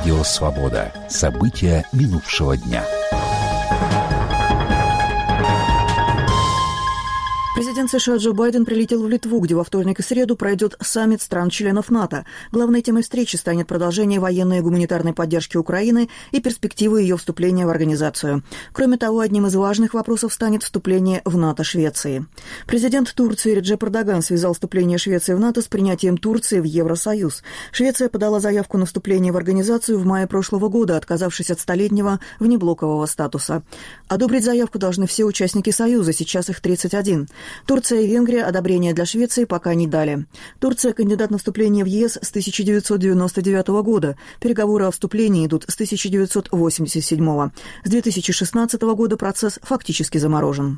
Радио «Свобода». События минувшего дня. Президент США Джо Байден прилетел в Литву, где во вторник и среду пройдет саммит стран-членов НАТО. Главной темой встречи станет продолжение военной и гуманитарной поддержки Украины и перспективы ее вступления в организацию. Кроме того, одним из важных вопросов станет вступление в НАТО Швеции. Президент Турции Реджеп Эрдоган связал вступление Швеции в НАТО с принятием Турции в Евросоюз. Швеция подала заявку на вступление в организацию в мае прошлого года, отказавшись от столетнего внеблокового статуса. Одобрить заявку должны все участники Союза, сейчас их 31. Турция и Венгрия одобрения для Швеции пока не дали. Турция – кандидат на вступление в ЕС с 1999 года. Переговоры о вступлении идут с 1987. С 2016 года процесс фактически заморожен.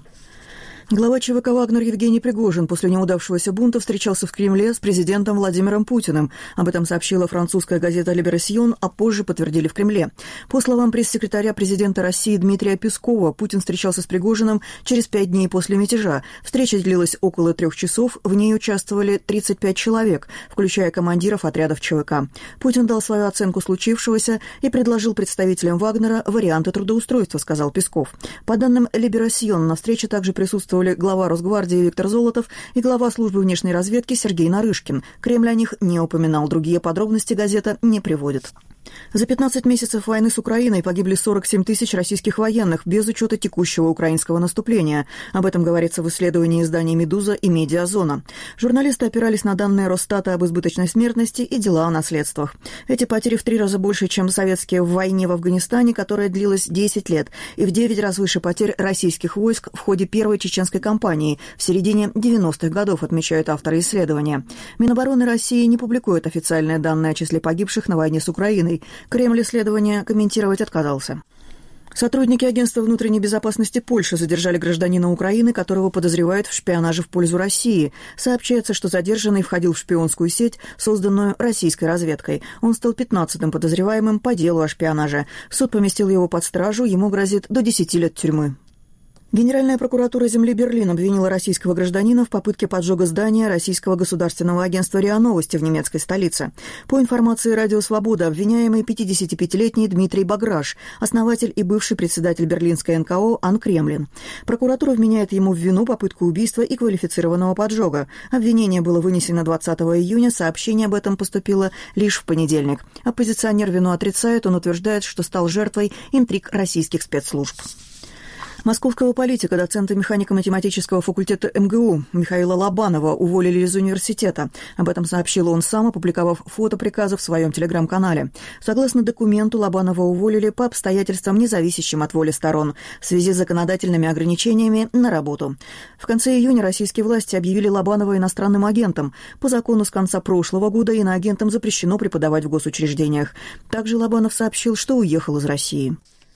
Глава ЧВК «Вагнер» Евгений Пригожин после неудавшегося бунта встречался в Кремле с президентом Владимиром Путиным. Об этом сообщила французская газета «Либерасьон», а позже подтвердили в Кремле. По словам пресс-секретаря президента России Дмитрия Пескова, Путин встречался с Пригожиным через 5 дней после мятежа. Встреча длилась около 3 часов, в ней участвовали 35 человек, включая командиров отрядов ЧВК. Путин дал свою оценку случившегося и предложил представителям «Вагнера» варианты трудоустройства, сказал Песков. По данным «Либерасьон», на встрече также присутствовали глава Росгвардии Виктор Золотов и глава службы внешней разведки Сергей Нарышкин. Кремль о них не упоминал, другие подробности газета не приводит. За 15 месяцев войны с Украиной погибли 47 тысяч российских военных, без учета текущего украинского наступления. Об этом говорится в исследовании изданий «Медуза» и «Медиазона». Журналисты опирались на данные Росстата об избыточной смертности и дела о наследствах. Эти потери в 3 раза больше, чем советские в войне в Афганистане, которая длилась 10 лет, и в 9 раз выше потерь российских войск в ходе Первой чеченской кампании в середине 90-х годов, отмечают авторы исследования. Минобороны России не публикует официальные данные о числе погибших на войне с Украиной. Кремль исследования комментировать отказался. Сотрудники Агентства внутренней безопасности Польши задержали гражданина Украины, которого подозревают в шпионаже в пользу России. Сообщается, что задержанный входил в шпионскую сеть, созданную российской разведкой. Он стал 15-м подозреваемым по делу о шпионаже. Суд поместил его под стражу, ему грозит до 10 лет тюрьмы. Генеральная прокуратура земли Берлин обвинила российского гражданина в попытке поджога здания российского государственного агентства РИА Новости в немецкой столице. По информации «Радио Свобода», обвиняемый 55-летний Дмитрий Баграш, основатель и бывший председатель берлинской НКО Ан Кремлин. Прокуратура вменяет ему в вину попытку убийства и квалифицированного поджога. Обвинение было вынесено 20 июня, сообщение об этом поступило лишь в понедельник. Оппозиционер вину отрицает, он утверждает, что стал жертвой интриг российских спецслужб. Московского политика, доцента механико-математического факультета МГУ Михаила Лобанова уволили из университета. Об этом сообщил он сам, опубликовав фото приказа в своем телеграм-канале. Согласно документу, Лобанова уволили по обстоятельствам, независящим от воли сторон, в связи с законодательными ограничениями на работу. В конце июня российские власти объявили Лобанова иностранным агентом. По закону с конца прошлого года иноагентам запрещено преподавать в госучреждениях. Также Лобанов сообщил, что уехал из России.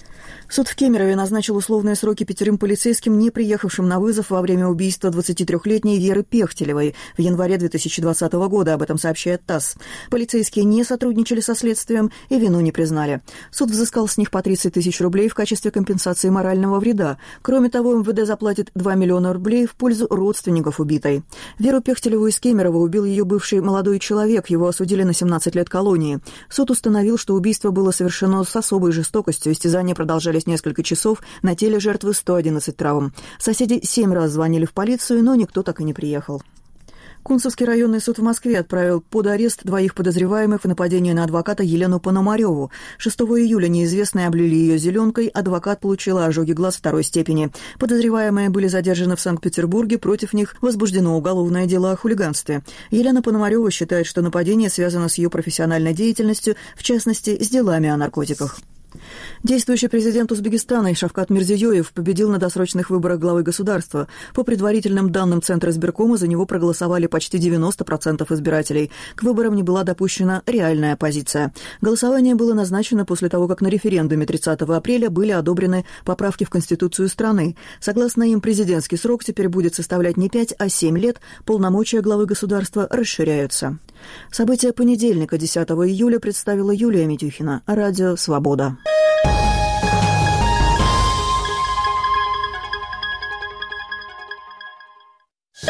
Суд в Кемерове назначил условные сроки 5 полицейским, не приехавшим на вызов во время убийства 23-летней Веры Пехтелевой в январе 2020 года. Об этом сообщает ТАСС. Полицейские не сотрудничали со следствием и вину не признали. Суд взыскал с них по 30 тысяч рублей в качестве компенсации морального вреда. Кроме того, МВД заплатит 2 миллиона рублей в пользу родственников убитой. Веру Пехтелеву из Кемерово убил ее бывший молодой человек. Его осудили на 17 лет колонии. Суд установил, что убийство было совершено с особой жестокостью. Истязания продолжались несколько часов, на теле жертвы 111 травм. Соседи 7 раз звонили в полицию, но никто так и не приехал. Кунцевский районный суд в Москве отправил под арест 2 подозреваемых в нападении на адвоката Елену Пономареву. 6 июля неизвестные облили ее зеленкой, адвокат получила ожоги глаз 2 степени. Подозреваемые были задержаны в Санкт-Петербурге, против них возбуждено уголовное дело о хулиганстве. Елена Пономарева считает, что нападение связано с ее профессиональной деятельностью, в частности, с делами о наркотиках. Действующий президент Узбекистана Шавкат Мирзиёев победил на досрочных выборах главы государства. По предварительным данным Центра избиркома за него проголосовали почти 90% избирателей. К выборам не была допущена реальная оппозиция. Голосование было назначено после того, как на референдуме 30 апреля были одобрены поправки в Конституцию страны. Согласно им, президентский срок теперь будет составлять не 5, а 7 лет. Полномочия главы государства расширяются. События понедельника, 10 июля, представила Юлия Митюхина. Радио «Свобода».